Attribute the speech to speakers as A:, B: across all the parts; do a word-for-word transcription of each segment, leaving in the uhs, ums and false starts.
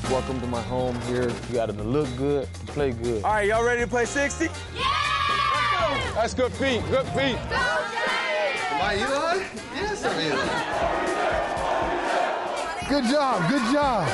A: Welcome to my home here. You got to look good, to play good.
B: All right, y'all ready to play sixty?
C: Yeah!
A: That's good feet, good feet.
C: Go Giants!
D: Am I Eli? Yes, I'm Eli.
E: Good job, good job.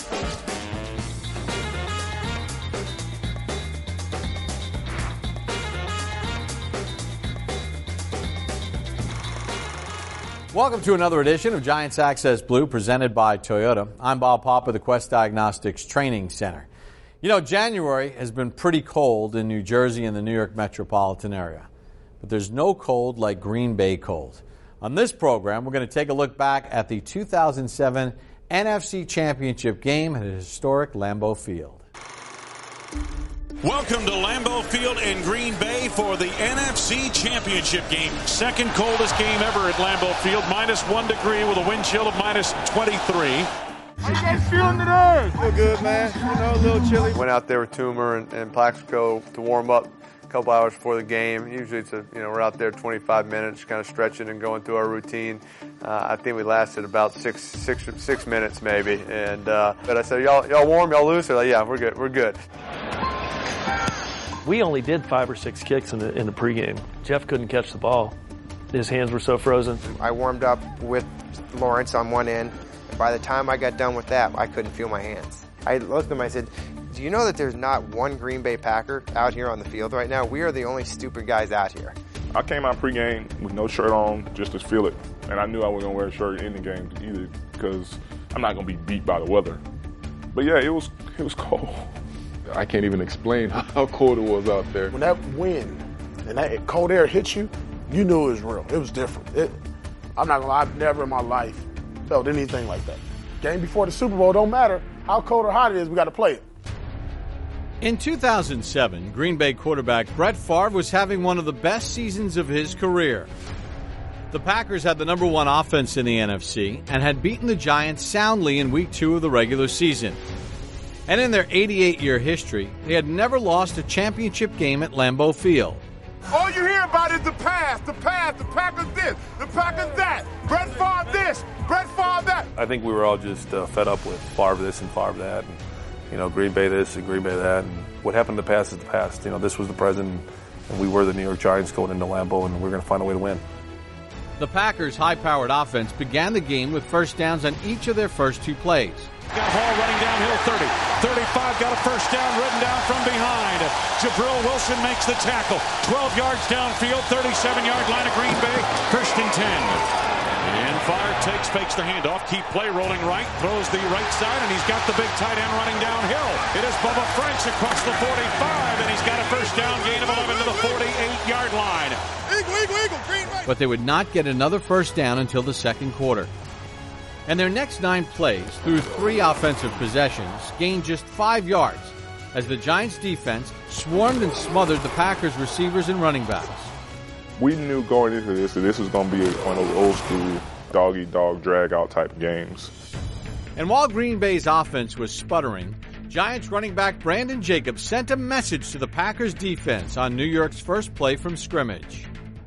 F: Welcome to another edition of Giants Access Blue presented by Toyota. I'm Bob Papa, the Quest Diagnostics Training Center. You know, January has been pretty cold in New Jersey and the New York metropolitan area. But there's no cold like Green Bay cold. On this program, we're going to take a look back at the two thousand seven N F C Championship game at historic Lambeau Field.
G: Welcome to Lambeau Field in Green Bay for the N F C Championship game. Second coldest game ever at Lambeau Field, minus one degree with a wind chill of minus twenty-three.
B: How you guys feeling today?
H: Feel good, man. You know, a little chilly. Went out there with Toomer and, and Plaxico to warm up a couple hours before the game. Usually it's a, you know, we're out there twenty-five minutes, kind of stretching and going through our routine. Uh, I think we lasted about six, six, six minutes maybe. And uh, but I said, y'all, y'all warm, y'all loose? They're like, yeah, we're good, we're good.
I: We only did five or six kicks in the in the pregame. Jeff couldn't catch the ball. His hands were so frozen.
J: I warmed up with Lawrence on one end. And by the time I got done with that, I couldn't feel my hands. I looked at him, I said, do you know that there's not one Green Bay Packer out here on the field right now? We are the only stupid guys out here.
K: I came out pregame with no shirt on just to feel it. And I knew I wasn't going to wear a shirt in the game either because I'm not going to be beat by the weather. But yeah, it was it was cold.
E: I can't even explain how cold it was out there.
L: When that wind and that cold air hit you, you knew it was real. It was different. It, I'm not gonna lie, I've never in my life felt anything like that. Game before the Super Bowl, don't matter how cold or hot it is, we got to play it.
F: In two thousand seven, Green Bay quarterback Brett Favre was having one of the best seasons of his career. The Packers had the number one offense in the N F C and had beaten the Giants soundly in week two of the regular season. And in their eighty-eight-year history, they had never lost a championship game at Lambeau Field.
B: All you hear about is the past, the past, the Packers this, the Packers that, Brett Favre this, Brett Favre that.
H: I think we were all just uh, fed up with Favre this and Favre that, and you know, Green Bay this and Green Bay that. And what happened in the past is the past. You know, this was the present, and we were the New York Giants going into Lambeau, and we're going to find a way to win.
F: The Packers' high-powered offense began the game with first downs on each of their first two plays.
G: Got Hall running downhill, thirty, thirty-five, got a first down, ridden down from behind. Jabril Wilson makes the tackle. twelve yards downfield, thirty-seven-yard line of Green Bay, first and ten. And Favre takes, fakes the handoff, keep play rolling right, throws the right side, and he's got the big tight end running downhill. It is Bubba Franks across the forty-five, and he's got a first down gain of eleven to the forty-eight-yard line.
B: Eagle, eagle, eagle, green right.
F: But they would not get another first down until the second quarter. And their next nine plays, through three offensive possessions, gained just five yards as the Giants' defense swarmed and smothered the Packers' receivers and running backs.
K: We knew going into this that this was going to be one of those old-school dog-eat-dog drag-out type games.
F: And while Green Bay's offense was sputtering, Giants running back Brandon Jacobs sent a message to the Packers' defense on New York's first play from scrimmage.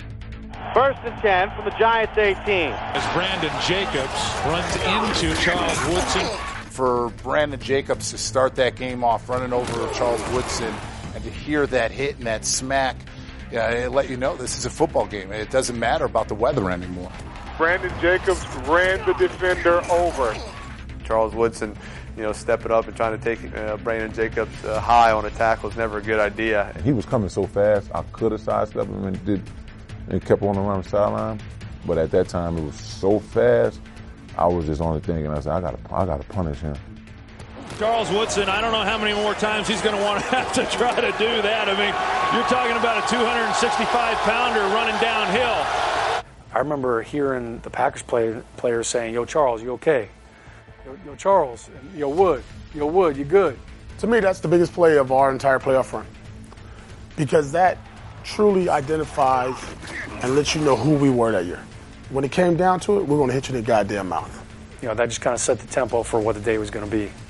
M: First and ten from the Giants eighteen.
G: As Brandon Jacobs runs into Charles Woodson.
N: For Brandon Jacobs to start that game off running over Charles Woodson and to hear that hit and that smack, yeah, it let you know this is a football game. It doesn't matter about the weather anymore.
K: Brandon Jacobs ran the defender over.
H: Charles Woodson, you know, stepping up and trying to take uh, Brandon Jacobs uh, high on a tackle is never a good idea.
E: He was coming so fast, I could have sidestepped him and did. And kept on around the sideline, but at that time it was so fast. I was just only thinking, I said, I gotta, I gotta punish him.
G: Charles Woodson, I don't know how many more times he's going to want to have to try to do that. I mean, you're talking about a two hundred sixty-five pounder running downhill.
I: I remember hearing the Packers play, players saying, "Yo, Charles, you okay? Yo, yo, Charles, yo, Wood, yo, Wood, you good?"
L: To me, that's the biggest play of our entire playoff run because that truly identifies and lets you know who we were that year. When it came down to it, we're going to hit you in the goddamn mouth.
I: You know, that just kind of set the tempo for what the day was going to be.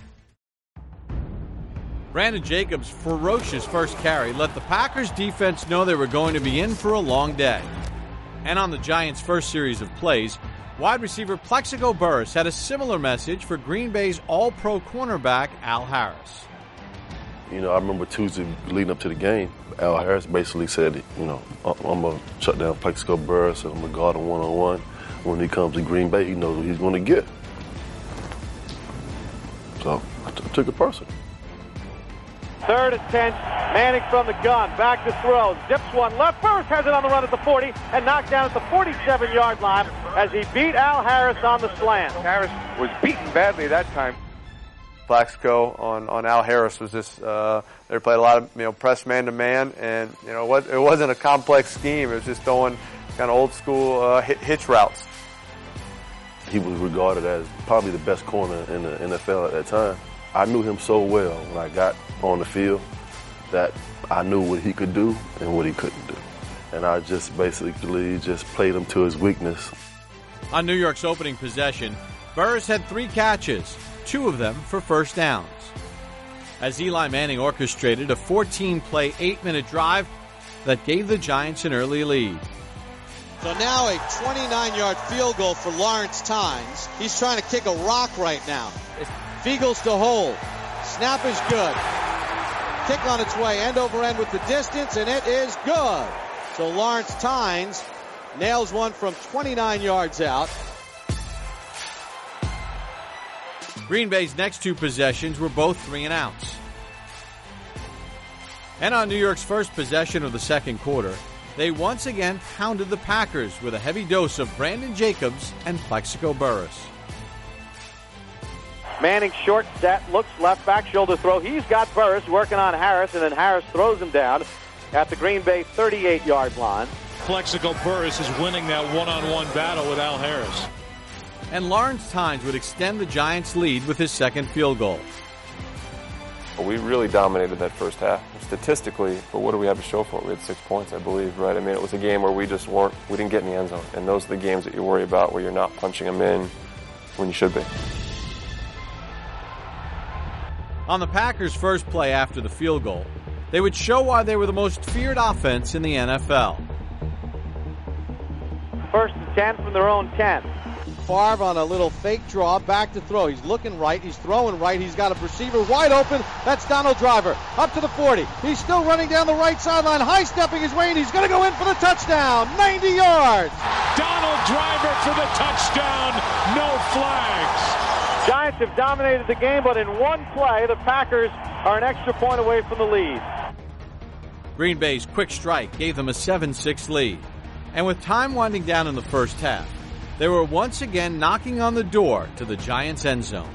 F: Brandon Jacobs' ferocious first carry let the Packers defense know they were going to be in for a long day. And on the Giants' first series of plays, Wide receiver Plexico Burress had a similar message for Green Bay's all-pro cornerback Al Harris.
O: You know, I remember Tuesday leading up to the game, Al Harris basically said, you know, I'm going to shut down Plexico Burress and I'm going to guard him one-on-one. When he comes to Green Bay, he knows what he's going to get. So I t- took it personal.
M: Third and ten, Manning from the gun, back to throw, zips one left, Burress has it on the run at the forty, and knocked down at the forty-seven-yard line as he beat Al Harris on the slant.
H: Harris was beaten badly that time. Plaxico on, on Al Harris was just, uh, they played a lot of, you know, press man-to-man, and, you know, what, it wasn't a complex scheme. It was just throwing kind of old-school uh, hitch routes.
O: He was regarded as probably the best corner in the N F L at that time. I knew him so well when I got on the field that I knew what he could do and what he couldn't do. And I just basically just played him to his weakness.
F: On New York's opening possession, Burress had three catches, two of them for first downs. As Eli Manning orchestrated a fourteen-play, eight-minute drive that gave the Giants an early lead.
P: So now a twenty-nine-yard field goal for Lawrence Tynes. He's trying to kick a rock right now. Fiegels to hold. Snap is good. Kick on its way, end over end with the distance, and it is good. So Lawrence Tynes nails one from twenty-nine yards out.
F: Green Bay's next two possessions were both three and outs. And on New York's first possession of the second quarter, they once again pounded the Packers with a heavy dose of Brandon Jacobs and Plexico Burress.
M: Manning short set, looks left back, shoulder throw. He's got Burress working on Harris, and then Harris throws him down at the Green Bay thirty-eight-yard line.
G: Plexico Burress is winning that one-on-one battle with Al Harris.
F: And Lawrence Tynes would extend the Giants' lead with his second field goal.
Q: We really dominated that first half, statistically, but what do we have to show for it? We had six points, I believe, right? I mean, it was a game where we just weren't, we didn't get in the end zone, and those are the games that you worry about where you're not punching them in when you should be.
F: On the Packers' first play after the field goal, they would show why they were the most feared offense in the N F L.
M: First and ten from their own ten.
P: Favre on a little fake draw, back to throw. He's looking right, he's throwing right, he's got a receiver wide open. That's Donald Driver, up to the forty. He's still running down the right sideline, high-stepping his way, and he's going to go in for the touchdown, ninety yards.
G: Donald Driver for the touchdown, no flags.
M: Giants have dominated the game, but in one play, the Packers are an extra point away from the lead.
F: Green Bay's quick strike gave them a seven six lead. And with time winding down in the first half, they were once again knocking on the door to the Giants' end zone.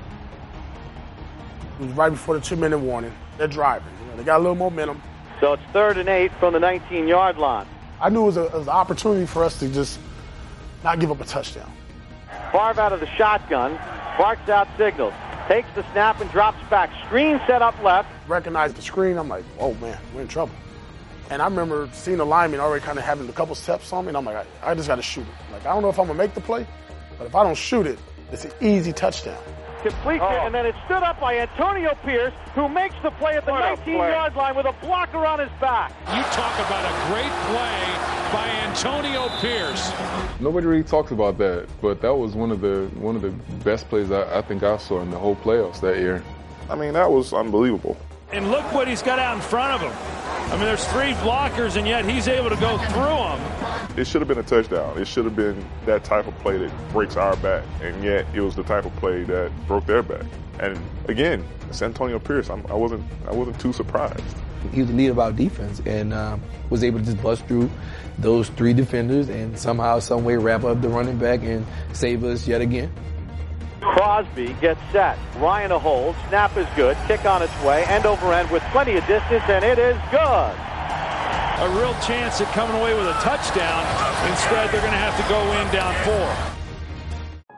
L: It was right before the two-minute warning. They're driving. You know, they got a little momentum.
M: So it's third and eight from the nineteen-yard line.
L: I knew it was, a, it was an opportunity for us to just not give up a touchdown.
M: Favre out of the shotgun, barks out signals, takes the snap and drops back. Screen set up left.
L: Recognize the screen. I'm like, oh, man, we're in trouble. And I remember seeing the lineman already kind of having a couple steps on me, and I'm like, I, I just got to shoot it. Like, I don't know if I'm going to make the play, but if I don't shoot it, it's an easy touchdown.
M: Completes oh. it, and then it's stood up by Antonio Pierce, who makes the play at the nineteen-yard line with a blocker on his back.
G: You talk about a great play by Antonio Pierce.
R: Nobody really talks about that, but that was one of the one of the best plays I, I think I saw in the whole playoffs that year.
K: I mean, that was unbelievable.
G: And look what he's got out in front of him. I mean, there's three blockers, and yet he's able to go through them.
K: It should have been a touchdown. It should have been that type of play that breaks our back, and yet it was the type of play that broke their back. And again, it's Antonio Pierce. I'm, I wasn't, I wasn't too surprised.
A: He was the leader of our defense and um, was able to just bust through those three defenders and somehow, some way, wrap up the running back and save us yet again.
M: Crosby gets set. Ryan a hold. Snap is good. Kick on its way. End over end with plenty of distance, and it is good.
G: A real chance at coming away with a touchdown. Instead, they're going to have to go in down four.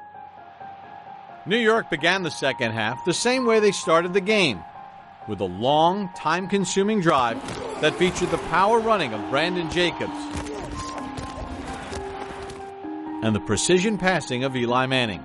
F: New York began the second half the same way they started the game, with a long, time-consuming drive that featured the power running of Brandon Jacobs and the precision passing of Eli Manning.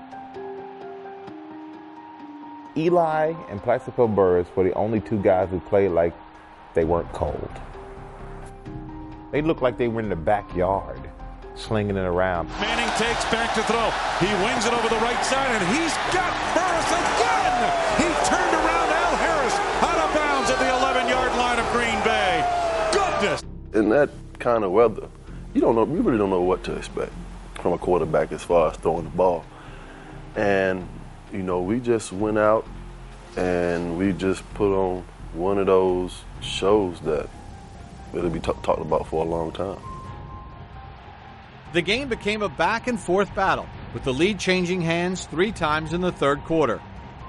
E: Eli and Plexico Burress were the only two guys who played like they weren't cold. They looked like they were in the backyard,
S: slinging it around.
G: Manning takes back to throw. He wings it over the right side, and he's got Burris again. He turned around Al Harris out of bounds at the eleven-yard line of Green Bay. Goodness.
O: In that kind of weather, you don't know. You really don't know what to expect from a quarterback as far as throwing the ball. And you know, we just went out and we just put on one of those shows that it'll be t- talked about for a long time.
F: The game became a back-and-forth battle, with the lead changing hands three times in the third quarter.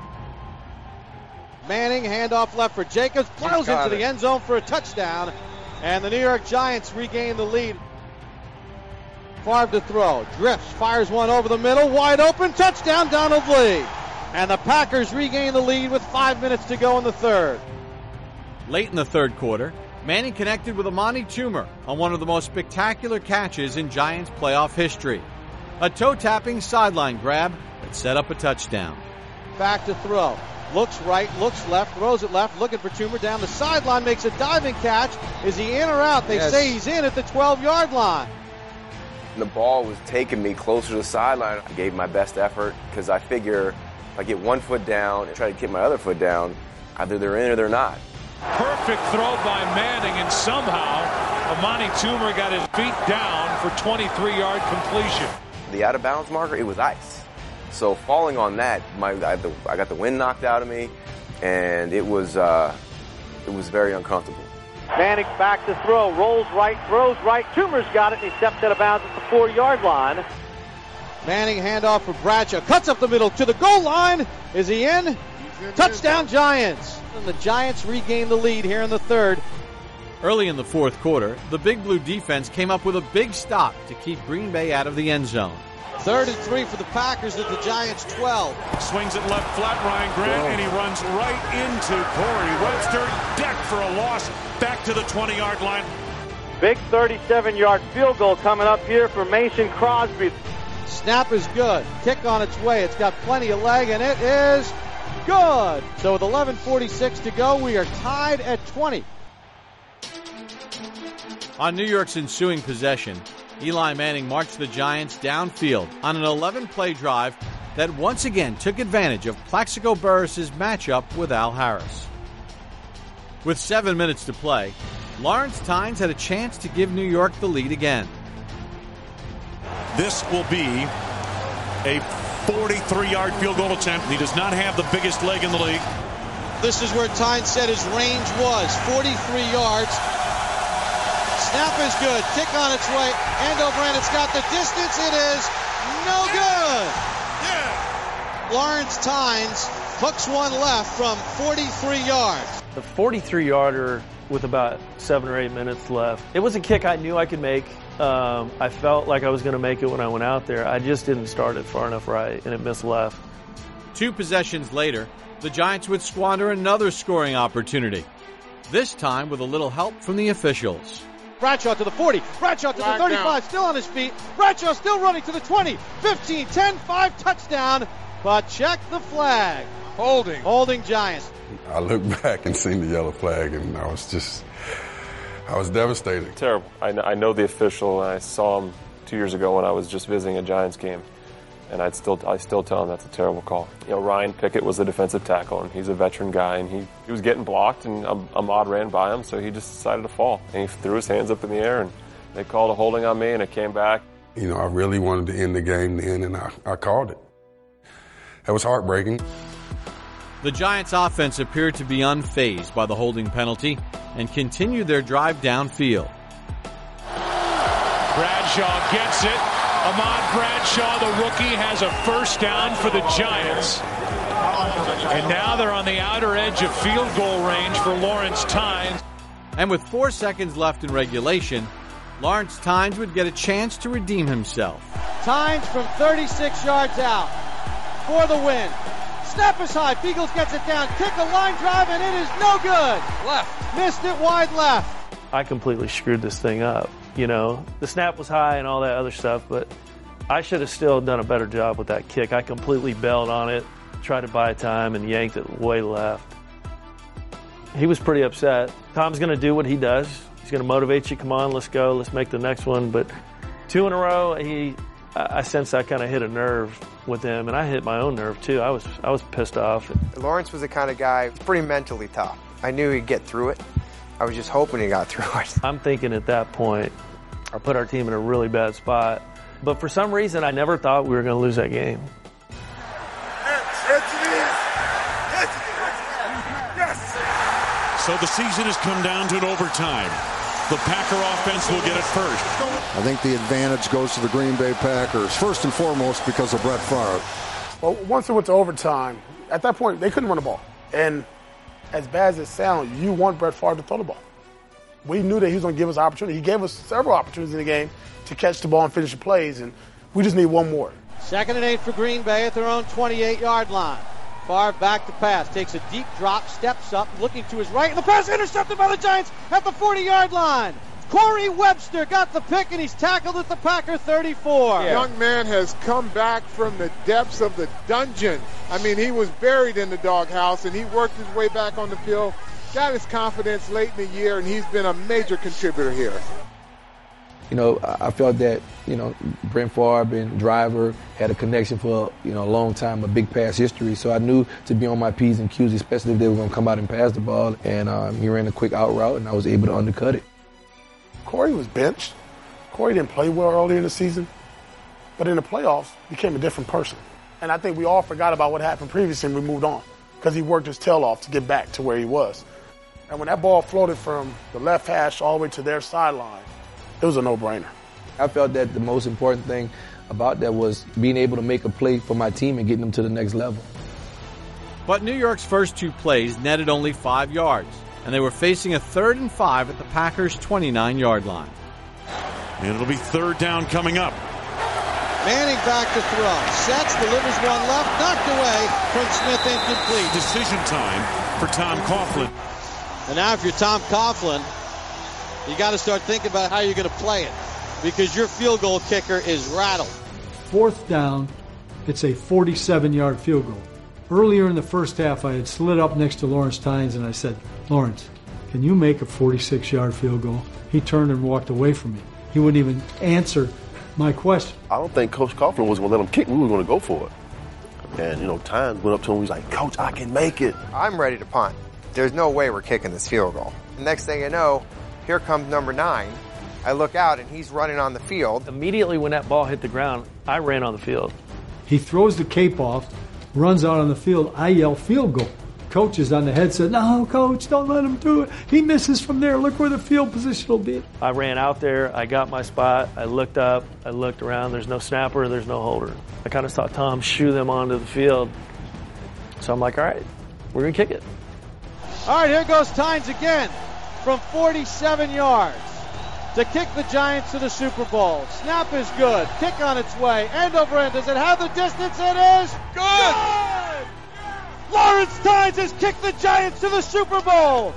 P: Manning, handoff left for Jacobs, plows into the end zone for a touchdown, and the New York Giants regain the lead. Favre to throw, drifts, fires one over the middle, wide open, touchdown, Donald Lee. And the Packers regain the lead with five minutes to go in the third.
F: Late in the third quarter, Manning connected with Amani Toomer on one of the most spectacular catches in Giants playoff history. A toe-tapping sideline grab that set up a touchdown.
P: Back to throw. Looks right, looks left, throws it left, looking for Toomer down the sideline, makes a diving catch. Is he in or out? They
T: yes.
P: say he's in at the twelve-yard line.
T: The ball was taking me closer to the sideline. I gave my best effort because I figure if I get one foot down and try to get my other foot down, either they're in or they're not.
G: Perfect throw by Manning, and somehow Amani Toomer got his feet down for twenty-three-yard completion.
T: The out-of-bounds marker, it was ice. So falling on that, my I, the, I got the wind knocked out of me, and it was uh, it was very uncomfortable.
M: Manning back to throw, rolls right, throws right. Toomer's got it, and he steps out of bounds at the four-yard line.
P: Manning handoff for Bradshaw, cuts up the middle to the goal line. Is he in? Touchdown Giants! And the Giants regain the lead here in the third.
F: Early in the fourth quarter, the Big Blue defense came up with a big stop to keep Green Bay out of the end zone.
P: Third and three for the Packers at the Giants' twelve.
G: Swings it left flat, Ryan Grant, and he runs right into Corey Webster. Decked for a loss, back to the twenty-yard line.
M: Big thirty-seven-yard field goal coming up here for Mason Crosby.
P: Snap is good. Kick on its way. It's got plenty of leg, and it is good. So with eleven forty-six to go, we are tied at twenty.
F: On New York's ensuing possession, Eli Manning marched the Giants downfield on an eleven-play drive that once again took advantage of Plaxico Burress' matchup with Al Harris. With seven minutes to play, Lawrence Tynes had a chance to give New York the lead again.
G: This will be a forty-three-yard field goal attempt. He does not have the biggest leg in the league.
P: This is where Tynes said his range was, forty-three yards. Snap is good. Kick on its way. End over end. It's got the distance. It is no good. Yeah. Lawrence Tynes hooks one left from forty-three yards.
U: The forty-three-yarder with about seven or eight minutes left. It was a kick I knew I could make. Um, I felt like I was going to make it when I went out there. I just didn't start it far enough right, and it missed left.
F: Two possessions later, the Giants would squander another scoring opportunity, this time with a little help from the officials.
P: Bradshaw to the forty, Bradshaw to the thirty-five, still on his feet. Bradshaw still running to the twenty, fifteen, ten, five, touchdown. But check the flag.
G: Holding.
P: Holding Giants.
V: I looked back and seen the yellow flag, and I was just, I was devastated.
Q: Terrible. I know, I know the official, and I saw him two years ago when I was just visiting a Giants game. And I'd still, I still tell him that's a terrible call. You know, Ryan Pickett was the defensive tackle, and he's a veteran guy, and he, he was getting blocked, and Ahmad ran by him, so he just decided to fall. And he threw his hands up in the air, and they called a holding on me, and it came back.
V: You know, I really wanted to end the game then, and I, I called it. That was heartbreaking.
F: The Giants' offense appeared to be unfazed by the holding penalty and continued their drive downfield.
G: Bradshaw gets it. Ahmad Bradshaw, the rookie, has a first down for the Giants. And now they're on the outer edge of field goal range for Lawrence Tynes.
F: And with four seconds left in regulation, Lawrence Tynes would get a chance to redeem himself.
P: Tynes from thirty-six yards out for the win. Snap is high. Beagles gets it down. Kick a line drive, and it is no good. Left. Missed it wide left.
U: I completely screwed this thing up. You know, the snap was high and all that other stuff, but I should have still done a better job with that kick. I completely bailed on it, tried to buy time, and yanked it way left. He was pretty upset. Tom's going to do what he does. He's going to motivate you. Come on, let's go. Let's make the next one. But Two in a row, he, I sensed I kind of hit a nerve with him, and I hit my own nerve too. I was, I was pissed off.
J: Lawrence was the kind of guy, pretty mentally tough. I knew he'd get through it. I was just hoping he got through it.
U: I'm thinking at that point, I put our team in a really bad spot. But for some reason, I never thought we were going to lose that game.
G: So the season has come down to an overtime. The Packer offense will get it first.
C: I think the advantage goes to the Green Bay Packers, first and foremost because of Brett Favre.
L: Well, once it went to overtime, at that point, they couldn't run the ball. And as bad as it sounds, you want Brett Favre to throw the ball. We knew that he was going to give us opportunity. He gave us several opportunities in the game to catch the ball and finish the plays, and we just need one more.
P: Second and eight for Green Bay at their own twenty-eight-yard line. Favre back to pass, takes a deep drop, steps up, looking to his right, and the pass intercepted by the Giants at the forty-yard line. Corey Webster got the pick, and he's tackled at the Packer thirty-four.
B: Yeah. Young man has come back from the depths of the dungeon. I mean, he was buried in the doghouse, and he worked his way back on the field, got his confidence late in the year, and he's been a major contributor here.
A: You know, I felt that, you know, Brent Favre and Driver had a connection for, you know, a long time, a big pass history. So I knew to be on my P's and Q's, especially if they were going to come out and pass the ball. And um, he ran a quick out route, and I was able to undercut it.
L: Corey was benched. Corey didn't play well earlier in the season. But in the playoffs, became a different person. And I think we all forgot about what happened previously and we moved on because he worked his tail off to get back to where he was. And when that ball floated from the left hash all the way to their sideline, it was a no-brainer.
A: I felt that the most important thing about that was being able to make a play for my team and getting them to the next level.
F: But New York's first two plays netted only five yards, and they were facing a third and five at the Packers' twenty-nine-yard line.
G: And it'll be third down coming up.
P: Manning back to throw. Sets, delivers one left, knocked away from Smith, incomplete.
G: Decision time for Tom Coughlin.
P: And now if you're Tom Coughlin, you got to start thinking about how you're going to play it because your field goal kicker is rattled.
S: Fourth down, it's a forty-seven-yard field goal. Earlier in the first half, I had slid up next to Lawrence Tynes and I said, Lawrence, can you make a forty-six-yard field goal? He turned and walked away from me. He wouldn't even answer my question.
O: I don't think Coach Coughlin was going to let him kick. We were going to go for it. And, you know, Tynes went up to him. He's like, Coach, I can make it.
J: I'm ready to punt. There's no way we're kicking this field goal. The next thing you know, here comes number nine. I look out, and he's running on the field.
U: Immediately when that ball hit the ground, I ran on the field.
S: He throws the cape off, runs out on the field. I yell, field goal. Coach is on the headset, no, Coach, don't let him do it. He misses from there. Look where the field position will be.
U: I ran out there. I got my spot. I looked up. I looked around. There's no snapper. There's no holder. I kind of saw Tom shoo them onto the field. So I'm like, all right, we're going to kick it.
P: All right, here goes Tynes again from forty-seven yards to kick the Giants to the Super Bowl. Snap is good. Kick on its way. End over end. Does it have the distance? It is good. good. Lawrence Tynes has kicked the Giants to the Super Bowl.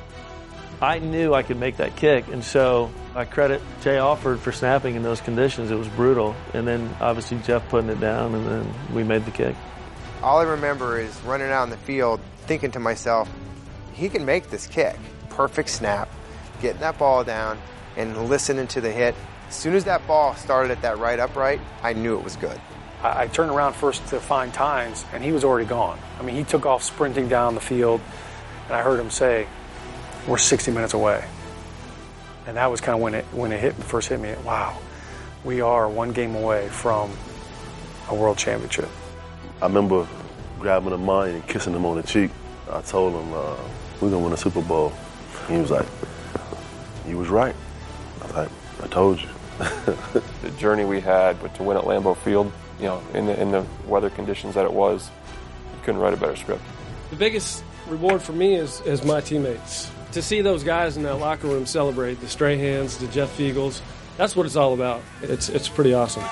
U: I knew I could make that kick, and so I credit Jay Alford for snapping in those conditions. It was brutal. And then obviously Jeff putting it down, and then we made the kick.
J: All I remember is running out on the field thinking to myself, he can make this kick. Perfect snap, getting that ball down, and listening to the hit. As soon as that ball started at that right upright, I knew it was good.
I: I, I turned around first to find Tynes, and he was already gone. I mean, he took off sprinting down the field, and I heard him say, we're sixty minutes away. And that was kind of when it when it hit first hit me. Wow, we are one game away from a world championship.
O: I remember grabbing him mine and kissing him on the cheek. I told him, uh, we're going to win a Super Bowl. He was like, you was right. I was like, I told you.
Q: The journey we had, but to win at Lambeau Field, you know, in the, in the weather conditions that it was, you couldn't write a better script.
W: The biggest reward for me is, is my teammates. To see those guys in that locker room celebrate, the Strahans, the Jeff Fiegels, that's what it's all about. It's, it's pretty awesome.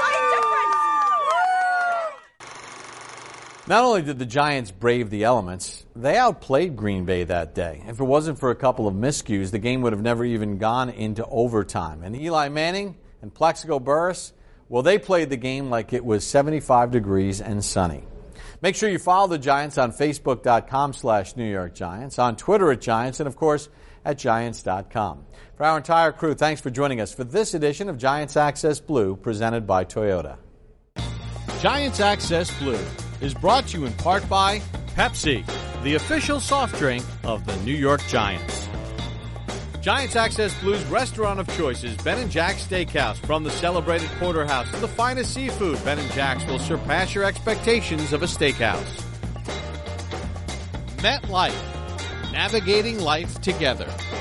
F: Not only did the Giants brave the elements, they outplayed Green Bay that day. If it wasn't for a couple of miscues, the game would have never even gone into overtime. And Eli Manning and Plaxico Burress, well, they played the game like it was seventy-five degrees and sunny. Make sure you follow the Giants on Facebook.com slash New York Giants, on Twitter at Giants, and, of course, at Giants dot com. For our entire crew, thanks for joining us for this edition of Giants Access Blue, presented by Toyota.
D: Giants Access Blue is brought to you in part by Pepsi, the official soft drink of the New York Giants. Giants Access Blue's restaurant of choice is Ben and Jack's Steakhouse. From the celebrated porterhouse to the finest seafood, Ben and Jack's will surpass your expectations of a steakhouse. MetLife, navigating life together.